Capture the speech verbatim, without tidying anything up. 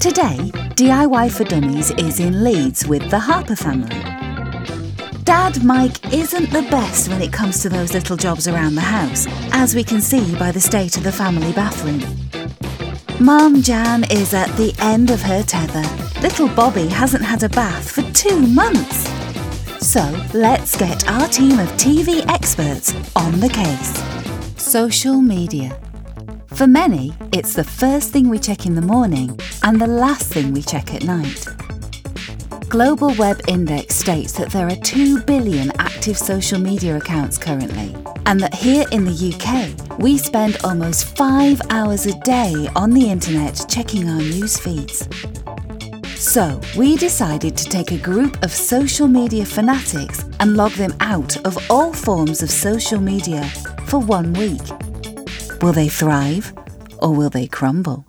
Today, D I Y for Dummies is in Leeds with the Harper family. Dad Mike isn't the best when it comes to those little jobs around the house, as we can see by the state of the family bathroom. Mum Jan is at the end of her tether. Little Bobby hasn't had a bath for two months. So let's get our team of T V experts on the case. Social media. For many, it's the first thing we check in the morning and the last thing we check at night. Global Web Index states that there are two billion active social media accounts currently, and that here in the U K, we spend almost five hours a day on the internet checking our news feeds. So, we decided to take a group of social media fanatics and log them out of all forms of social media for one week. Will they thrive or will they crumble?